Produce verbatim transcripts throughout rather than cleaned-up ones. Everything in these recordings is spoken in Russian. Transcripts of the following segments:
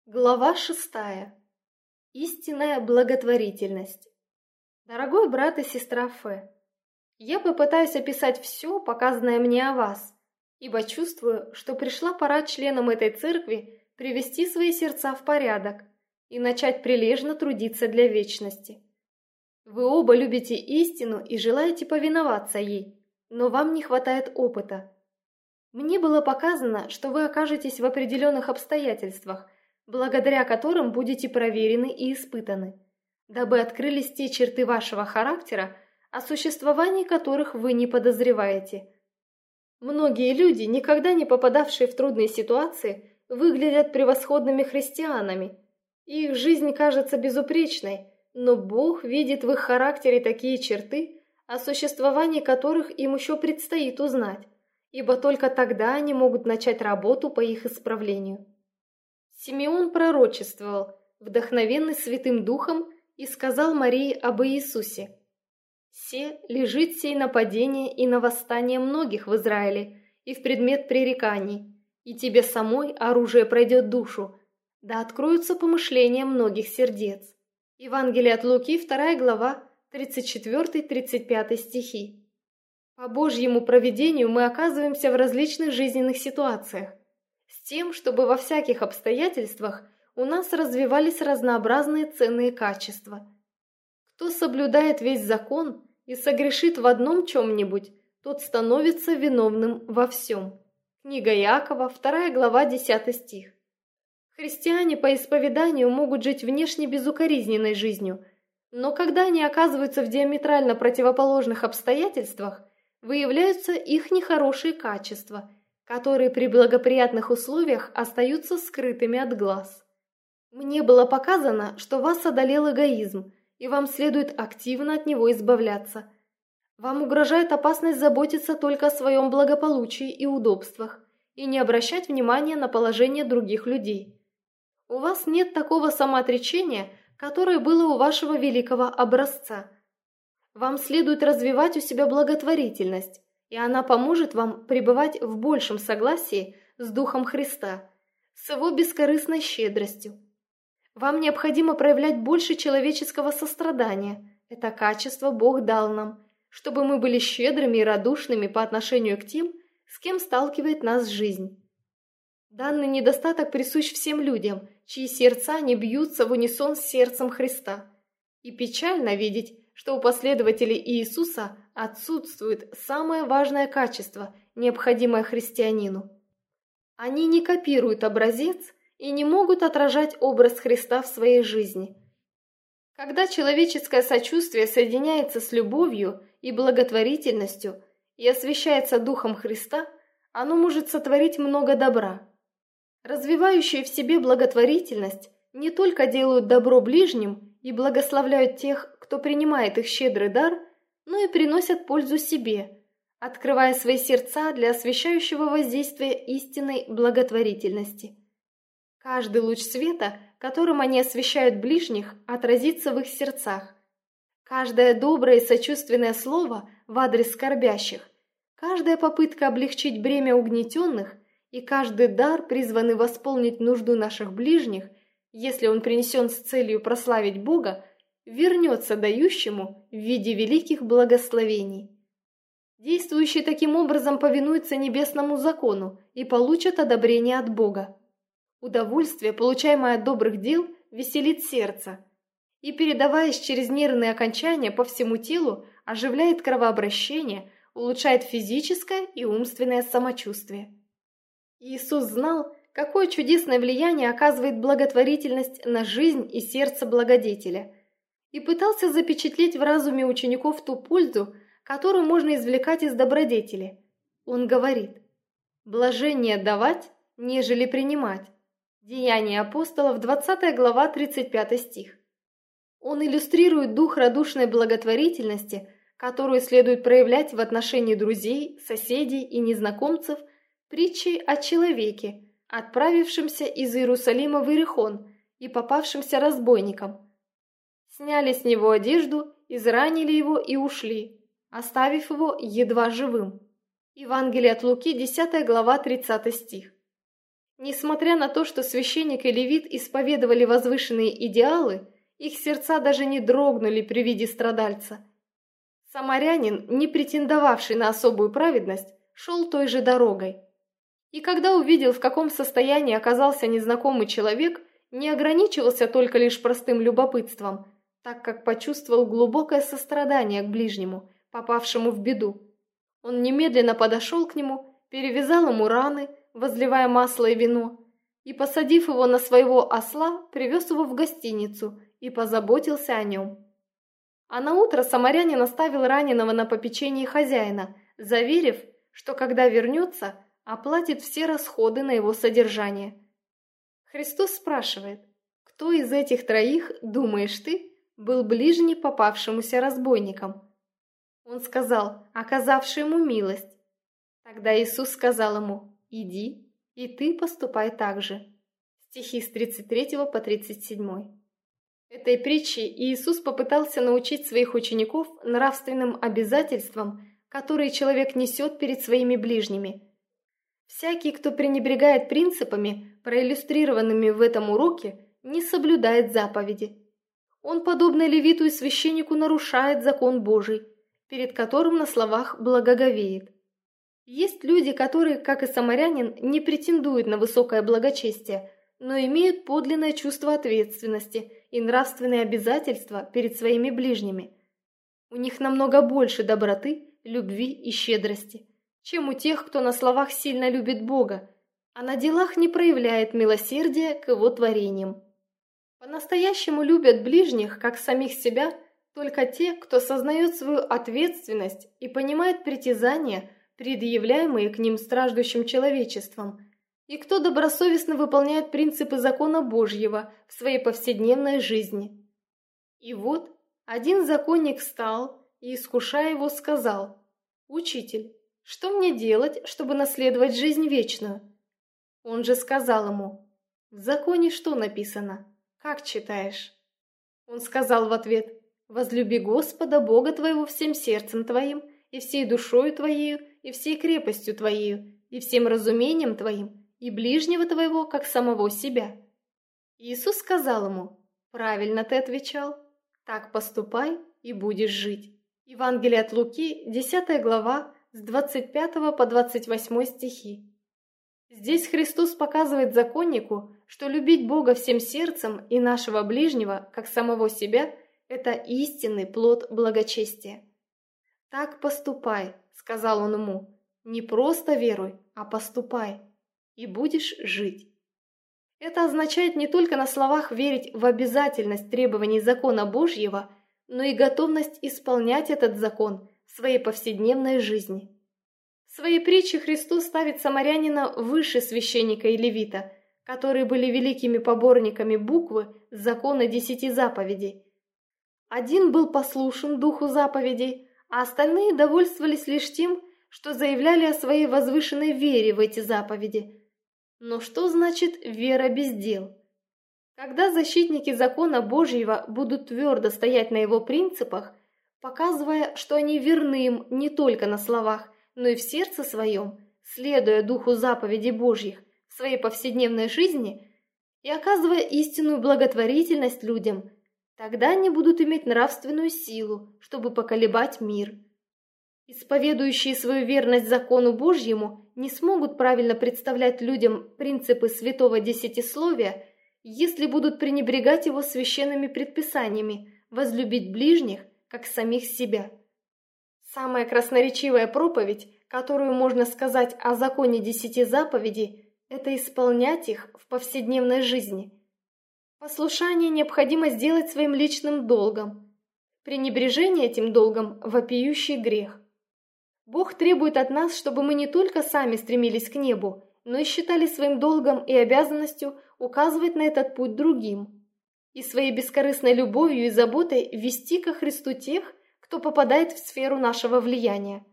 Глава шестая. Истинная благотворительность. Дорогой брат и сестра Фе, я попытаюсь описать все, показанное мне о вас, ибо чувствую, что пришла пора членам этой церкви привести свои сердца в порядок и начать прилежно трудиться для вечности. Вы оба любите истину и желаете повиноваться ей, но вам не хватает опыта. Мне было показано, что вы окажетесь в определенных обстоятельствах, благодаря которым будете проверены и испытаны, дабы открылись те черты вашего характера, о существовании которых вы не подозреваете. Многие люди, никогда не попадавшие в трудные ситуации, выглядят превосходными христианами. Их жизнь кажется безупречной, но Бог видит в их характере такие черты, о существовании которых им еще предстоит узнать, ибо только тогда они могут начать работу по их исправлению. Симеон пророчествовал, вдохновенный Святым Духом, и сказал Марии об Иисусе: «Се лежит сей на падение и на восстание многих в Израиле, и в предмет пререканий, и тебе самой оружие пройдет душу, да откроются помышления многих сердец». Евангелие от Луки, вторая глава, тридцать четвёртый тридцать пятый стихи. По Божьему провидению мы оказываемся в различных жизненных ситуациях, с тем, чтобы во всяких обстоятельствах у нас развивались разнообразные ценные качества. Кто соблюдает весь закон и согрешит в одном чем-нибудь, тот становится виновным во всем. Книга Иакова, вторая глава, десятый стих. Христиане по исповеданию могут жить внешне безукоризненной жизнью, но когда они оказываются в диаметрально противоположных обстоятельствах, выявляются их нехорошие качества, которые при благоприятных условиях остаются скрытыми от глаз. Мне было показано, что вас одолел эгоизм, и вам следует активно от него избавляться. Вам угрожает опасность заботиться только о своем благополучии и удобствах, и не обращать внимания на положение других людей. У вас нет такого самоотречения, которое было у вашего великого образца. Вам следует развивать у себя благотворительность, и она поможет вам пребывать в большем согласии с Духом Христа, с Его бескорыстной щедростью. Вам необходимо проявлять больше человеческого сострадания. Это качество Бог дал нам, чтобы мы были щедрыми и радушными по отношению к тем, с кем сталкивает нас жизнь. Данный недостаток присущ всем людям, чьи сердца не бьются в унисон с сердцем Христа. И печально видеть, что у последователей Иисуса отсутствует самое важное качество, необходимое христианину. Они не копируют образец и не могут отражать образ Христа в своей жизни. Когда человеческое сочувствие соединяется с любовью и благотворительностью и освящается Духом Христа, оно может сотворить много добра. Развивающие в себе благотворительность не только делают добро ближним и благословляют тех, кто принимает их щедрый дар, но и приносят пользу себе, открывая свои сердца для освещающего воздействия истинной благотворительности. Каждый луч света, которым они освещают ближних, отразится в их сердцах. Каждое доброе и сочувственное слово в адрес скорбящих, каждая попытка облегчить бремя угнетенных и каждый дар, призванный восполнить нужду наших ближних, если он принесен с целью прославить Бога, вернется дающему в виде великих благословений. Действующие таким образом повинуются небесному закону и получат одобрение от Бога. Удовольствие, получаемое от добрых дел, веселит сердце и, передаваясь через нервные окончания по всему телу, оживляет кровообращение, улучшает физическое и умственное самочувствие. Иисус знал, какое чудесное влияние оказывает благотворительность на жизнь и сердце благодетеля, и пытался запечатлеть в разуме учеников ту пользу, которую можно извлекать из добродетели. Он говорит: «Блажение давать, нежели принимать». Деяния апостолов, двадцатая глава, тридцать пятый стих. Он иллюстрирует дух радушной благотворительности, которую следует проявлять в отношении друзей, соседей и незнакомцев, притчей о человеке, отправившемся из Иерусалима в Иерихон и попавшемся разбойникам. Сняли с него одежду, изранили его и ушли, оставив его едва живым. Евангелие от Луки, десятая глава, тридцатый стих. Несмотря на то, что священник и левит исповедовали возвышенные идеалы, их сердца даже не дрогнули при виде страдальца. Самарянин, не претендовавший на особую праведность, шел той же дорогой. И когда увидел, в каком состоянии оказался незнакомый человек, не ограничивался только лишь простым любопытством, так как почувствовал глубокое сострадание к ближнему, попавшему в беду. Он немедленно подошел к нему, перевязал ему раны, возливая масло и вино, и, посадив его на своего осла, привез его в гостиницу и позаботился о нем. А наутро самарянин оставил раненого на попечении хозяина, заверив, что когда вернется, оплатит все расходы на его содержание. Христос спрашивает: кто из этих троих, думаешь ты, был ближний попавшемуся разбойникам? Он сказал: оказавший ему милость. Тогда Иисус сказал ему: иди, и ты поступай так же. Стихи с тридцать третьего по тридцать седьмой. Этой притчей Иисус попытался научить своих учеников нравственным обязательствам, которые человек несет перед своими ближними. Всякий, кто пренебрегает принципами, проиллюстрированными в этом уроке, не соблюдает заповеди. Он, подобно левиту и священнику, нарушает закон Божий, перед которым на словах благоговеет. Есть люди, которые, как и самарянин, не претендуют на высокое благочестие, но имеют подлинное чувство ответственности и нравственные обязательства перед своими ближними. У них намного больше доброты, любви и щедрости, чем у тех, кто на словах сильно любит Бога, а на делах не проявляет милосердия к его творениям. По-настоящему любят ближних, как самих себя, только те, кто сознает свою ответственность и понимает притязания, предъявляемые к ним страждущим человечеством, и кто добросовестно выполняет принципы закона Божьего в своей повседневной жизни. И вот один законник встал и, искушая его, сказал: «Учитель, что мне делать, чтобы наследовать жизнь вечную?» Он же сказал ему: «В законе что написано? Как читаешь?» Он сказал в ответ: «Возлюби Господа Бога твоего всем сердцем твоим, и всей душою твоею, и всей крепостью твоею, и всем разумением твоим, и ближнего твоего, как самого себя». Иисус сказал ему: «Правильно ты отвечал, так поступай, и будешь жить». Евангелие от Луки, десятая глава, с двадцать пятого по двадцать восьмой стихи. Здесь Христос показывает законнику, что любить Бога всем сердцем и нашего ближнего, как самого себя, это истинный плод благочестия. «Так поступай», — сказал он ему, — «не просто веруй, а поступай, и будешь жить». Это означает не только на словах верить в обязательность требований закона Божьего, но и готовность исполнять этот закон в своей повседневной жизни. В своей притче Христос ставит самарянина выше священника и левита, которые были великими поборниками буквы закона десяти заповедей. Один был послушен духу заповедей, а остальные довольствовались лишь тем, что заявляли о своей возвышенной вере в эти заповеди. Но что значит вера без дел? Когда защитники закона Божьего будут твердо стоять на его принципах, показывая, что они верны им не только на словах, но и в сердце своем, следуя духу заповедей Божьих в своей повседневной жизни и оказывая истинную благотворительность людям, тогда они будут иметь нравственную силу, чтобы поколебать мир. Исповедующие свою верность закону Божьему не смогут правильно представлять людям принципы святого десятисловия, если будут пренебрегать его священными предписаниями возлюбить ближних, как самих себя. Самая красноречивая проповедь, которую можно сказать о законе десяти заповедей, это исполнять их в повседневной жизни. Послушание необходимо сделать своим личным долгом. Пренебрежение этим долгом – вопиющий грех. Бог требует от нас, чтобы мы не только сами стремились к небу, но и считали своим долгом и обязанностью указывать на этот путь другим. И своей бескорыстной любовью и заботой вести ко Христу тех, кто попадает в сферу нашего влияния.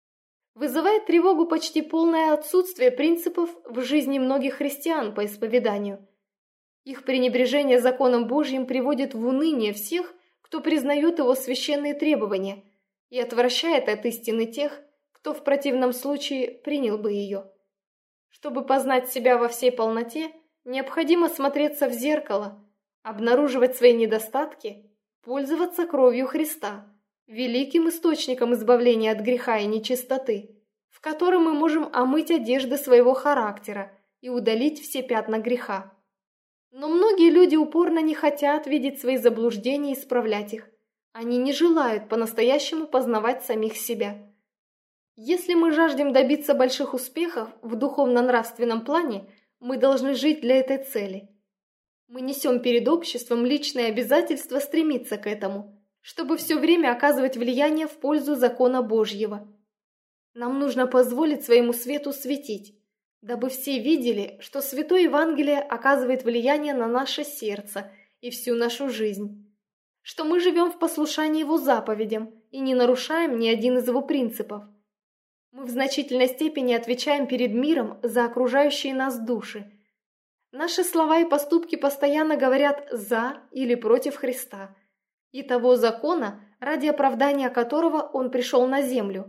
Вызывает тревогу почти полное отсутствие принципов в жизни многих христиан по исповеданию. Их пренебрежение законом Божьим приводит в уныние всех, кто признает его священные требования, и отвращает от истины тех, кто в противном случае принял бы ее. Чтобы познать себя во всей полноте, необходимо смотреться в зеркало, обнаруживать свои недостатки, пользоваться кровью Христа, великим источником избавления от греха и нечистоты, в котором мы можем омыть одежды своего характера и удалить все пятна греха. Но многие люди упорно не хотят видеть свои заблуждения и исправлять их. Они не желают по-настоящему познавать самих себя. Если мы жаждем добиться больших успехов в духовно-нравственном плане, мы должны жить для этой цели. Мы несем перед обществом личное обязательство стремиться к этому, чтобы все время оказывать влияние в пользу закона Божьего. Нам нужно позволить своему свету светить, дабы все видели, что Святое Евангелие оказывает влияние на наше сердце и всю нашу жизнь, что мы живем в послушании Его заповедям и не нарушаем ни один из Его принципов. Мы в значительной степени отвечаем перед миром за окружающие нас души. Наши слова и поступки постоянно говорят «за» или «против» Христа и того закона, ради оправдания которого Он пришел на землю.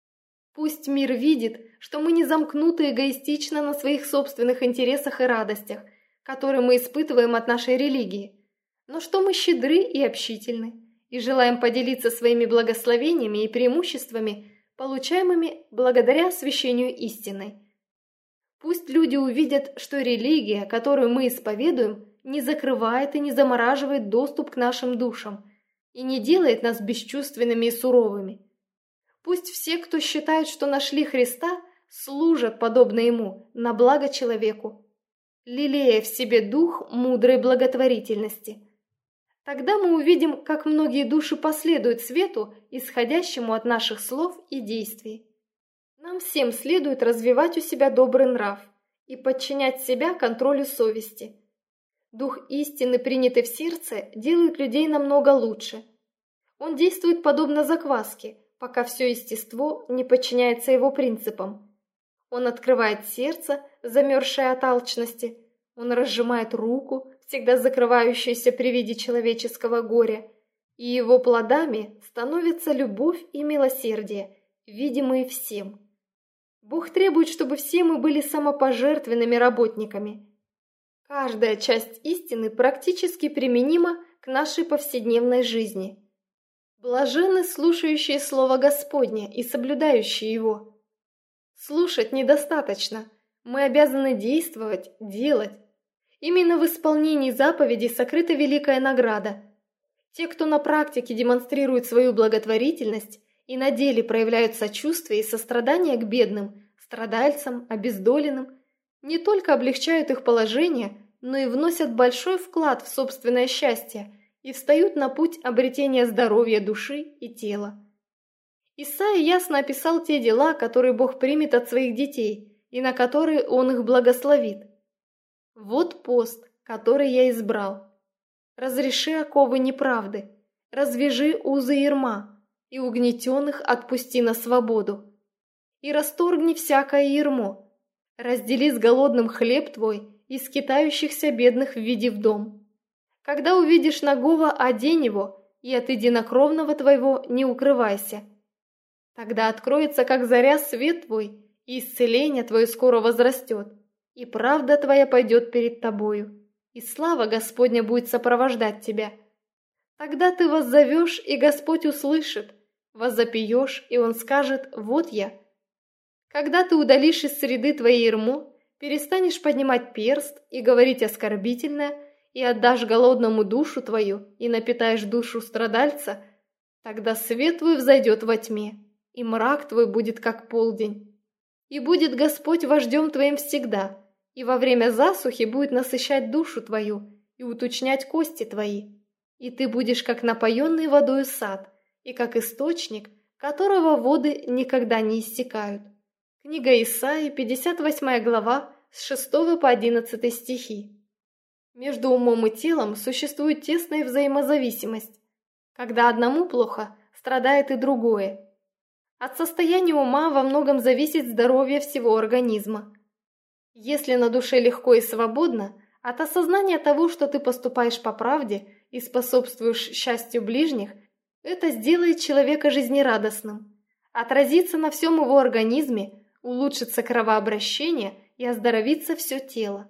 Пусть мир видит, что мы не замкнуты эгоистично на своих собственных интересах и радостях, которые мы испытываем от нашей религии, но что мы щедры и общительны, и желаем поделиться своими благословениями и преимуществами, получаемыми благодаря освящению истиной. Пусть люди увидят, что религия, которую мы исповедуем, не закрывает и не замораживает доступ к нашим душам и не делает нас бесчувственными и суровыми. Пусть все, кто считает, что нашли Христа, служат, подобно Ему, на благо человеку, лелея в себе дух мудрой благотворительности. Тогда мы увидим, как многие души последуют свету, исходящему от наших слов и действий. Нам всем следует развивать у себя добрый нрав и подчинять себя контролю совести. Дух истины, принятый в сердце, делает людей намного лучше. Он действует подобно закваске, пока все естество не подчиняется его принципам. Он открывает сердце, замерзшее от алчности, он разжимает руку, всегда закрывающуюся при виде человеческого горя, и его плодами становится любовь и милосердие, видимые всем. Бог требует, чтобы все мы были самопожертвенными работниками. Каждая часть истины практически применима к нашей повседневной жизни. Блаженны слушающие Слово Господне и соблюдающие его. Слушать недостаточно, мы обязаны действовать, делать. Именно в исполнении заповедей сокрыта великая награда. Те, кто на практике демонстрирует свою благотворительность и на деле проявляют сочувствие и сострадание к бедным, страдальцам, обездоленным, не только облегчают их положение, но и вносят большой вклад в собственное счастье и встают на путь обретения здоровья души и тела. Исайя ясно описал те дела, которые Бог примет от своих детей и на которые Он их благословит. «Вот пост, который я избрал. Разреши оковы неправды, развяжи узы ярма, и угнетенных отпусти на свободу. И расторгни всякое ярмо, раздели с голодным хлеб твой, и скитающихся бедных введи в дом. Когда увидишь нагого, одень его, и от единокровного твоего не укрывайся. Тогда откроется, как заря, свет твой, и исцеление твое скоро возрастет, и правда твоя пойдет перед тобою, и слава Господня будет сопровождать тебя. Тогда ты воззовешь, и Господь услышит, возопьешь, и Он скажет: «Вот я». Когда ты удалишь из среды твоей ярмо, перестанешь поднимать перст и говорить оскорбительное, и отдашь голодному душу твою, и напитаешь душу страдальца, тогда свет твой взойдет во тьме, и мрак твой будет как полдень. И будет Господь вождем твоим всегда, и во время засухи будет насыщать душу твою и уточнять кости твои. И ты будешь как напоенный водою сад, и как источник, которого воды никогда не иссякают. Книга Исаии, пятьдесят восьмая глава, с шестого по одиннадцатый стихи. Между умом и телом существует тесная взаимозависимость. Когда одному плохо, страдает и другое. От состояния ума во многом зависит здоровье всего организма. Если на душе легко и свободно, от осознания того, что ты поступаешь по правде и способствуешь счастью ближних, это сделает человека жизнерадостным, отразится на всем его организме, улучшится кровообращение и оздоровится все тело.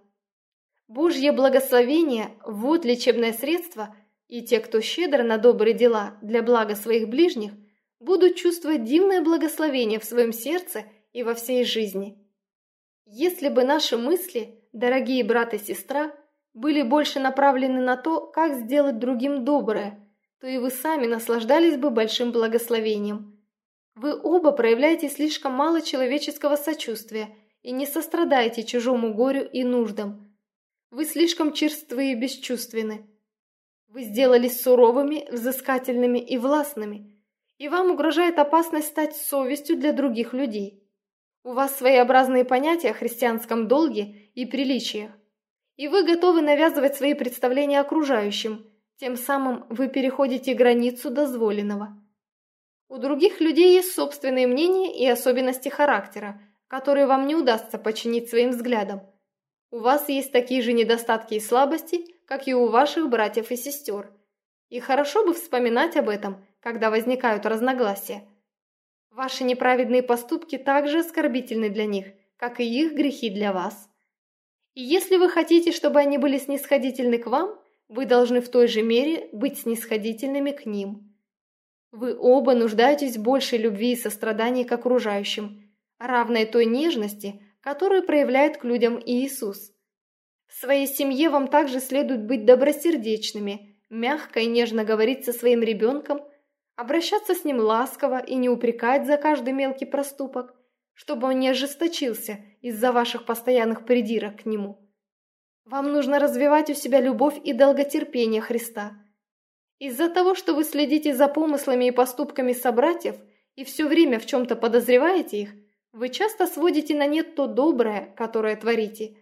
Божье благословение – вот лечебное средство, и те, кто щедр на добрые дела для блага своих ближних, будут чувствовать дивное благословение в своем сердце и во всей жизни. Если бы наши мысли, дорогие брат и сестра, были больше направлены на то, как сделать другим доброе, то и вы сами наслаждались бы большим благословением. Вы оба проявляете слишком мало человеческого сочувствия и не сострадаете чужому горю и нуждам. Вы слишком черствы и бесчувственны. Вы сделались суровыми, взыскательными и властными, и вам угрожает опасность стать совестью для других людей. У вас своеобразные понятия о христианском долге и приличиях, и вы готовы навязывать свои представления окружающим, тем самым вы переходите границу дозволенного. У других людей есть собственные мнения и особенности характера, которые вам не удастся подчинить своим взглядам. У вас есть такие же недостатки и слабости, как и у ваших братьев и сестер. И хорошо бы вспоминать об этом, когда возникают разногласия. Ваши неправедные поступки также оскорбительны для них, как и их грехи для вас. И если вы хотите, чтобы они были снисходительны к вам, вы должны в той же мере быть снисходительными к ним. Вы оба нуждаетесь в большей любви и сострадании к окружающим, равной той нежности, которую проявляет к людям Иисус. В своей семье вам также следует быть добросердечными, мягко и нежно говорить со своим ребенком, обращаться с ним ласково и не упрекать за каждый мелкий проступок, чтобы он не ожесточился из-за ваших постоянных придирок к нему. Вам нужно развивать у себя любовь и долготерпение Христа. Из-за того, что вы следите за помыслами и поступками собратьев и все время в чем-то подозреваете их, вы часто сводите на нет то доброе, которое творите.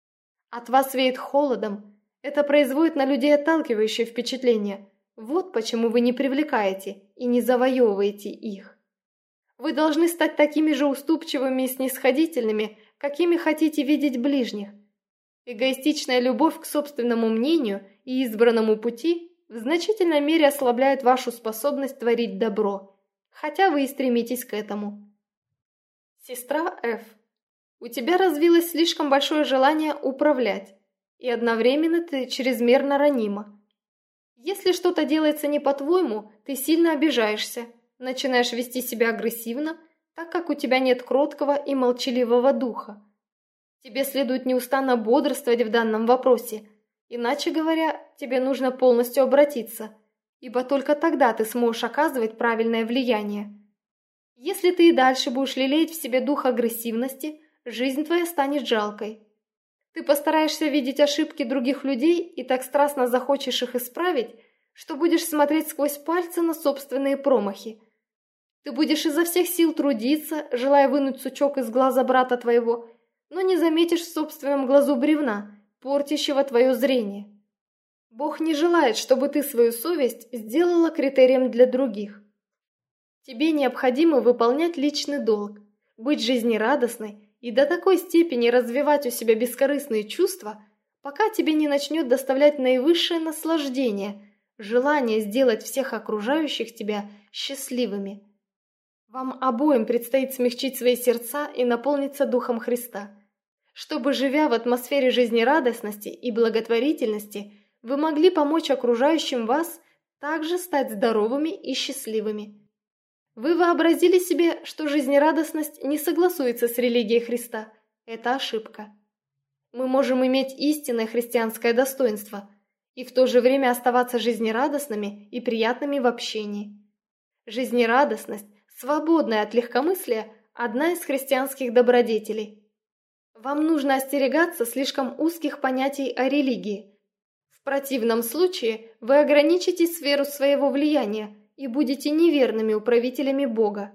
От вас веет холодом, это производит на людей отталкивающее впечатление. Вот почему вы не привлекаете и не завоевываете их. Вы должны стать такими же уступчивыми и снисходительными, какими хотите видеть ближних. Эгоистичная любовь к собственному мнению и избранному пути в значительной мере ослабляет вашу способность творить добро, хотя вы и стремитесь к этому. Сестра Ф. У тебя развилось слишком большое желание управлять, и одновременно ты чрезмерно ранима. Если что-то делается не по-твоему, ты сильно обижаешься, начинаешь вести себя агрессивно, так как у тебя нет кроткого и молчаливого духа. Тебе следует неустанно бодрствовать в данном вопросе, иначе говоря, тебе нужно полностью обратиться, ибо только тогда ты сможешь оказывать правильное влияние. Если ты и дальше будешь лелеять в себе дух агрессивности, жизнь твоя станет жалкой. Ты постараешься видеть ошибки других людей и так страстно захочешь их исправить, что будешь смотреть сквозь пальцы на собственные промахи. Ты будешь изо всех сил трудиться, желая вынуть сучок из глаза брата твоего, но не заметишь в собственном глазу бревна, портящего твое зрение. Бог не желает, чтобы ты свою совесть сделала критерием для других. Тебе необходимо выполнять личный долг, быть жизнерадостной и до такой степени развивать у себя бескорыстные чувства, пока тебе не начнет доставлять наивысшее наслаждение, желание сделать всех окружающих тебя счастливыми. Вам обоим предстоит смягчить свои сердца и наполниться Духом Христа, чтобы, живя в атмосфере жизнерадостности и благотворительности, вы могли помочь окружающим вас также стать здоровыми и счастливыми. Вы вообразили себе, что жизнерадостность не согласуется с религией Христа. Это ошибка. Мы можем иметь истинное христианское достоинство и в то же время оставаться жизнерадостными и приятными в общении. Жизнерадостность, свободная от легкомыслия, одна из христианских добродетелей. Вам нужно остерегаться слишком узких понятий о религии. В противном случае вы ограничите сферу своего влияния и будете неверными управителями Бога.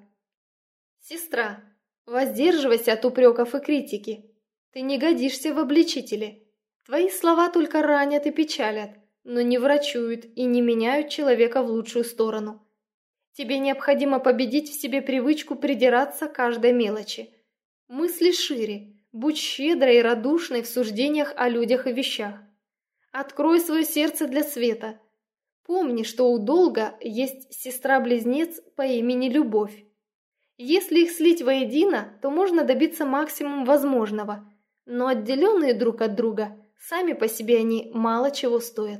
Сестра, воздерживайся от упреков и критики. Ты не годишься в обличители. Твои слова только ранят и печалят, но не врачуют и не меняют человека в лучшую сторону. Тебе необходимо победить в себе привычку придираться к каждой мелочи. Мысли шире, будь щедрой и радушной в суждениях о людях и вещах. Открой свое сердце для света. Помни, что у долга есть сестра-близнец по имени Любовь. Если их слить воедино, то можно добиться максимум возможного, но отделенные друг от друга, сами по себе они мало чего стоят.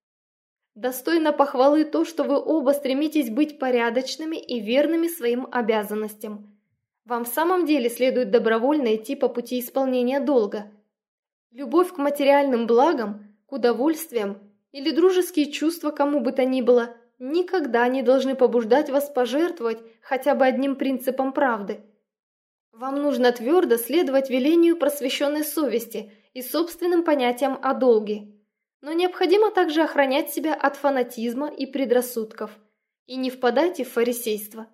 Достойно похвалы то, что вы оба стремитесь быть порядочными и верными своим обязанностям. Вам в самом деле следует добровольно идти по пути исполнения долга. Любовь к материальным благам, к удовольствиям или дружеские чувства кому бы то ни было никогда не должны побуждать вас пожертвовать хотя бы одним принципом правды. Вам нужно твердо следовать велению просвещенной совести и собственным понятиям о долге. Но необходимо также охранять себя от фанатизма и предрассудков. И не впадайте в фарисейство.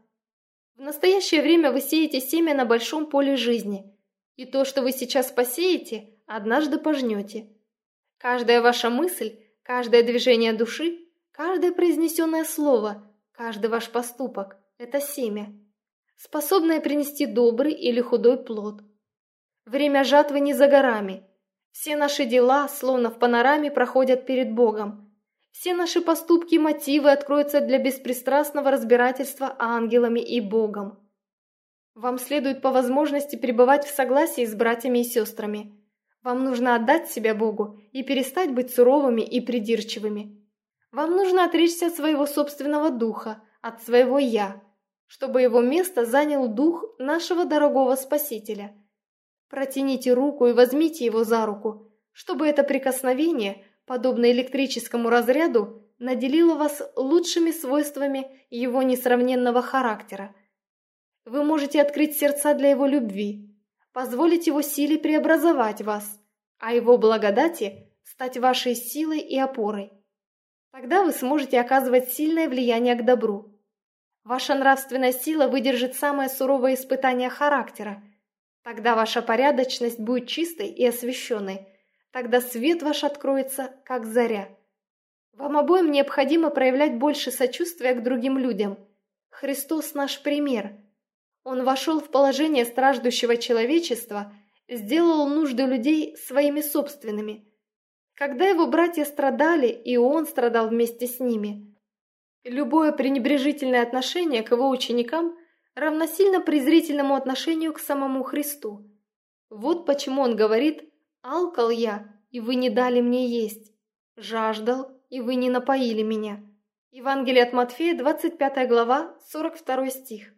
В настоящее время вы сеете семя на большом поле жизни. И то, что вы сейчас посеете, однажды пожнете. Каждая ваша мысль, каждое движение души, каждое произнесенное слово, каждый ваш поступок – это семя, способное принести добрый или худой плод. Время жатвы не за горами. Все наши дела, словно в панораме, проходят перед Богом. Все наши поступки и мотивы откроются для беспристрастного разбирательства ангелами и Богом. Вам следует по возможности пребывать в согласии с братьями и сестрами. Вам нужно отдать себя Богу и перестать быть суровыми и придирчивыми. Вам нужно отречься от своего собственного духа, от своего «я», чтобы его место занял дух нашего дорогого Спасителя. Протяните руку и возьмите его за руку, чтобы это прикосновение, подобно электрическому разряду, наделило вас лучшими свойствами его несравненного характера. Вы можете открыть сердца для его любви, позволить его силе преобразовать вас, а его благодати стать вашей силой и опорой. Тогда вы сможете оказывать сильное влияние к добру. Ваша нравственная сила выдержит самое суровое испытание характера. Тогда ваша порядочность будет чистой и освященной. Тогда свет ваш откроется, как заря. Вам обоим необходимо проявлять больше сочувствия к другим людям. Христос наш пример. Он вошел в положение страждущего человечества, сделал нужды людей своими собственными. Когда его братья страдали, и он страдал вместе с ними. Любое пренебрежительное отношение к его ученикам равносильно презрительному отношению к самому Христу. Вот почему он говорит: «Алкал я, и вы не дали мне есть, жаждал, и вы не напоили меня». Евангелие от Матфея, двадцать пятая глава, сорок второй стих.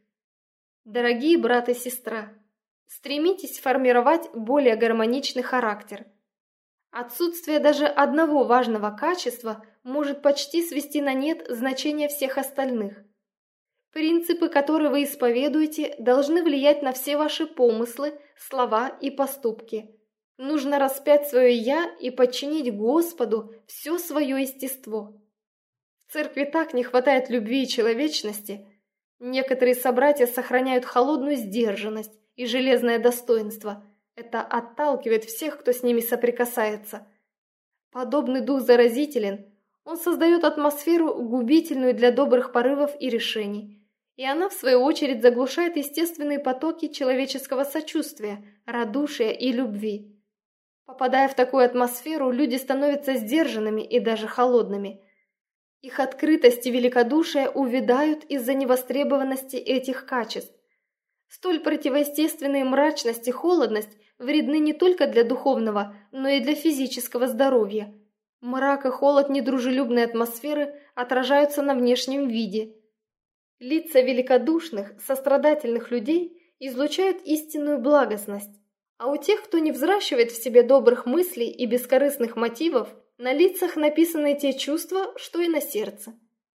Дорогие брат и сестра, стремитесь формировать более гармоничный характер. Отсутствие даже одного важного качества может почти свести на нет значение всех остальных. Принципы, которые вы исповедуете, должны влиять на все ваши помыслы, слова и поступки. Нужно распять свое «я» и подчинить Господу все свое естество. В церкви так не хватает любви и человечности. Некоторые собратья сохраняют холодную сдержанность и железное достоинство. Это отталкивает всех, кто с ними соприкасается. Подобный дух заразителен. Он создает атмосферу, губительную для добрых порывов и решений. И она, в свою очередь, заглушает естественные потоки человеческого сочувствия, радушия и любви. Попадая в такую атмосферу, люди становятся сдержанными и даже холодными. Их открытость и великодушие увядают из-за невостребованности этих качеств. Столь противоестественные мрачность и холодность вредны не только для духовного, но и для физического здоровья. Мрак и холод недружелюбной атмосферы отражаются на внешнем виде. Лица великодушных, сострадательных людей излучают истинную благостность, а у тех, кто не взращивает в себе добрых мыслей и бескорыстных мотивов, на лицах написаны те чувства, что и на сердце.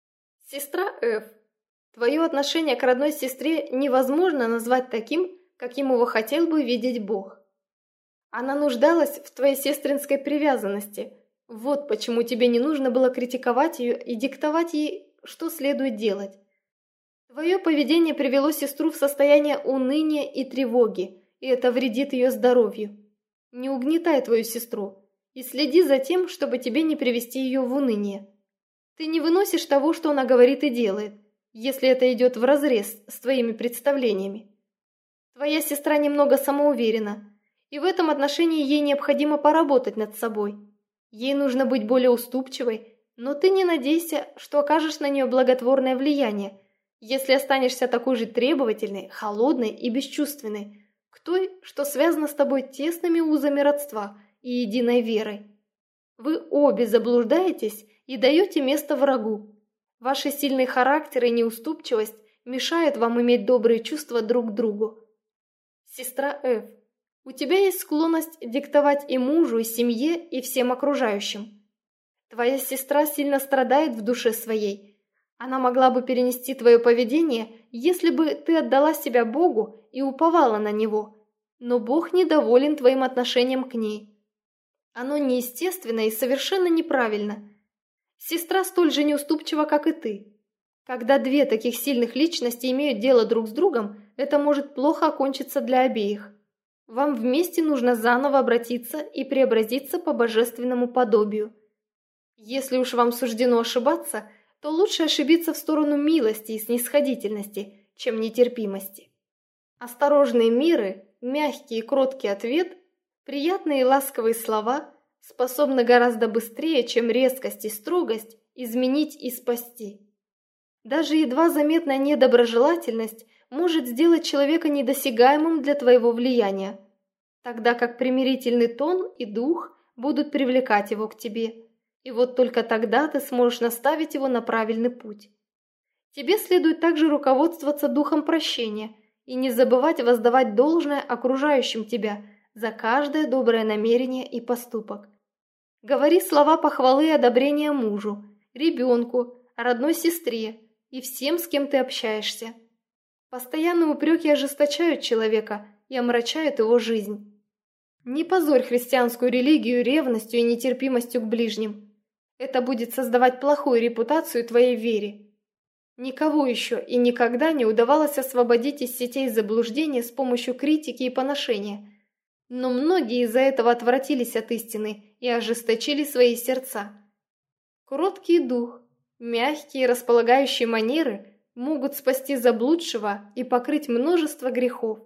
Сестра Ф. Твое отношение к родной сестре невозможно назвать таким, каким его хотел бы видеть Бог. Она нуждалась в твоей сестринской привязанности. Вот почему тебе не нужно было критиковать ее и диктовать ей, что следует делать. Твое поведение привело сестру в состояние уныния и тревоги, и это вредит ее здоровью. Не угнетай твою сестру и следи за тем, чтобы тебе не привести ее в уныние. Ты не выносишь того, что она говорит и делает, если это идет вразрез с твоими представлениями. Твоя сестра немного самоуверена, и в этом отношении ей необходимо поработать над собой. Ей нужно быть более уступчивой, но ты не надейся, что окажешь на нее благотворное влияние, если останешься такой же требовательной, холодной и бесчувственной, к той, что связана с тобой тесными узами родства и единой верой. Вы обе заблуждаетесь и даете место врагу. Ваши сильный характер и неуступчивость мешают вам иметь добрые чувства друг к другу. Сестра Ф, у тебя есть склонность диктовать и мужу, и семье, и всем окружающим. Твоя сестра сильно страдает в душе своей. Она могла бы перенести твое поведение, если бы ты отдала себя Богу и уповала на Него. Но Бог недоволен твоим отношением к ней. Оно неестественно и совершенно неправильно. Сестра столь же неуступчива, как и ты. Когда две таких сильных личности имеют дело друг с другом, это может плохо окончиться для обеих. Вам вместе нужно заново обратиться и преобразиться по божественному подобию. Если уж вам суждено ошибаться, то лучше ошибиться в сторону милости и снисходительности, чем нетерпимости. Осторожные миры, мягкий и кроткий ответ, приятные и ласковые слова способны гораздо быстрее, чем резкость и строгость, изменить и спасти. Даже едва заметная недоброжелательность может сделать человека недосягаемым для твоего влияния, тогда как примирительный тон и дух будут привлекать его к тебе. И вот только тогда ты сможешь наставить его на правильный путь. Тебе следует также руководствоваться духом прощения и не забывать воздавать должное окружающим тебя за каждое доброе намерение и поступок. Говори слова похвалы и одобрения мужу, ребенку, родной сестре и всем, с кем ты общаешься. Постоянные упреки ожесточают человека и омрачают его жизнь. Не позорь христианскую религию ревностью и нетерпимостью к ближним. Это будет создавать плохую репутацию твоей вере. Никого еще и никогда не удавалось освободить из сетей заблуждения с помощью критики и поношения. Но многие из-за этого отвратились от истины и ожесточили свои сердца. Кроткий дух, мягкие располагающие манеры могут спасти заблудшего и покрыть множество грехов.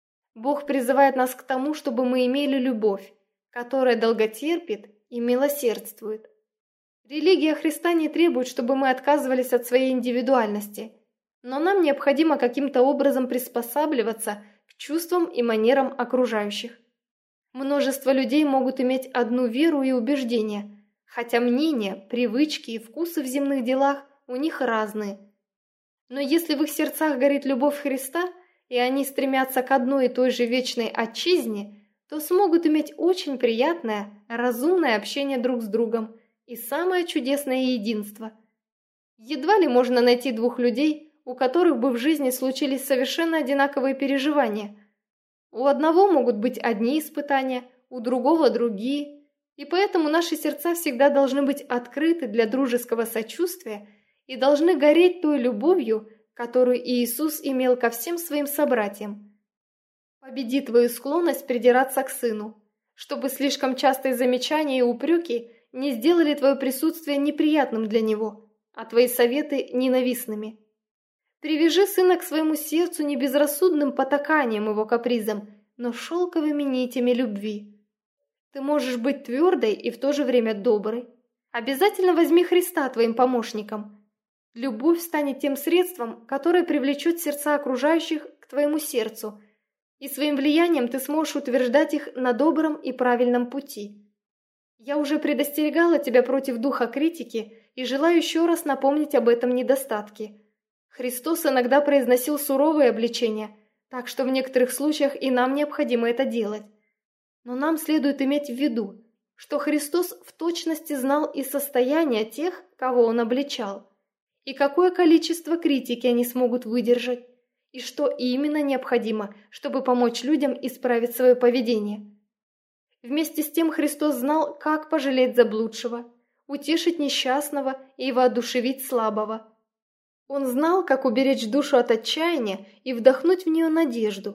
Бог призывает нас к тому, чтобы мы имели любовь, которая долготерпит и милосердствует. Религия Христа не требует, чтобы мы отказывались от своей индивидуальности, но нам необходимо каким-то образом приспосабливаться к чувствам и манерам окружающих. Множество людей могут иметь одну веру и убеждения, хотя мнения, привычки и вкусы в земных делах у них разные. Но если в их сердцах горит любовь Христа, и они стремятся к одной и той же вечной отчизне, то смогут иметь очень приятное, разумное общение друг с другом и самое чудесное единство. Едва ли можно найти двух людей, у которых бы в жизни случились совершенно одинаковые переживания. У одного могут быть одни испытания, у другого другие, и поэтому наши сердца всегда должны быть открыты для дружеского сочувствия и должны гореть той любовью, которую Иисус имел ко всем своим собратьям. Победи твою склонность придираться к сыну, чтобы слишком частые замечания и упреки не сделали твое присутствие неприятным для него, а твои советы ненавистными. Привяжи сына к своему сердцу не безрассудным потаканием его капризам, но шелковыми нитями любви. Ты можешь быть твердой и в то же время доброй. Обязательно возьми Христа твоим помощником. Любовь станет тем средством, которое привлечет сердца окружающих к твоему сердцу, и своим влиянием ты сможешь утверждать их на добром и правильном пути. Я уже предостерегала тебя против духа критики и желаю еще раз напомнить об этом недостатке. Христос иногда произносил суровые обличения, так что в некоторых случаях и нам необходимо это делать. Но нам следует иметь в виду, что Христос в точности знал и состояние тех, кого Он обличал, и какое количество критики они смогут выдержать, и что именно необходимо, чтобы помочь людям исправить свое поведение. Вместе с тем Христос знал, как пожалеть заблудшего, утешить несчастного и воодушевить слабого. Он знал, как уберечь душу от отчаяния и вдохнуть в нее надежду,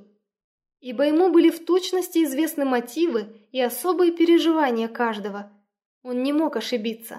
ибо ему были в точности известны мотивы и особые переживания каждого. Он не мог ошибиться.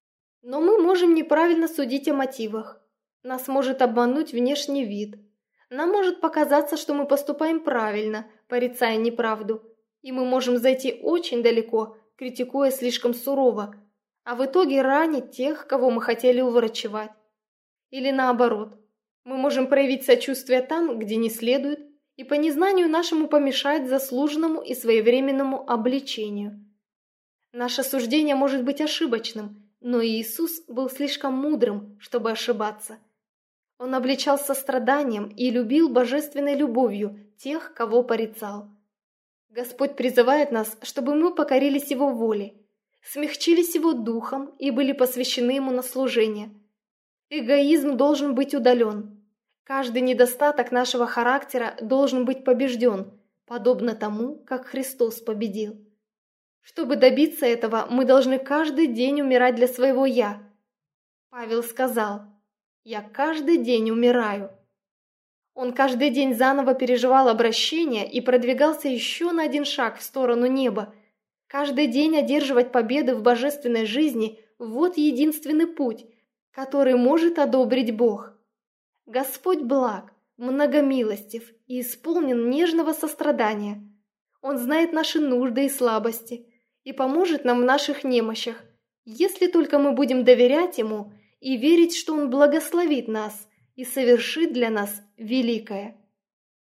Но мы можем неправильно судить о мотивах. Нас может обмануть внешний вид. Нам может показаться, что мы поступаем правильно, порицая неправду, и мы можем зайти очень далеко, критикуя слишком сурово, а в итоге ранить тех, кого мы хотели уврачевать. Или наоборот, мы можем проявить сочувствие там, где не следует, и по незнанию нашему помешать заслуженному и своевременному обличению. Наше суждение может быть ошибочным, но Иисус был слишком мудрым, чтобы ошибаться. Он обличал состраданием и любил божественной любовью тех, кого порицал. Господь призывает нас, чтобы мы покорились Его воле, смягчились Его духом и были посвящены Ему на служение. Эгоизм должен быть удален. Каждый недостаток нашего характера должен быть побежден, подобно тому, как Христос победил. Чтобы добиться этого, мы должны каждый день умирать для своего «я». Павел сказал: «Я каждый день умираю». Он каждый день заново переживал обращение и продвигался еще на один шаг в сторону неба. Каждый день одерживать победы в божественной жизни – вот единственный путь, который может одобрить Бог. Господь благ, многомилостив и исполнен нежного сострадания. Он знает наши нужды и слабости и поможет нам в наших немощах, если только мы будем доверять Ему и верить, что Он благословит нас и совершит для нас великое.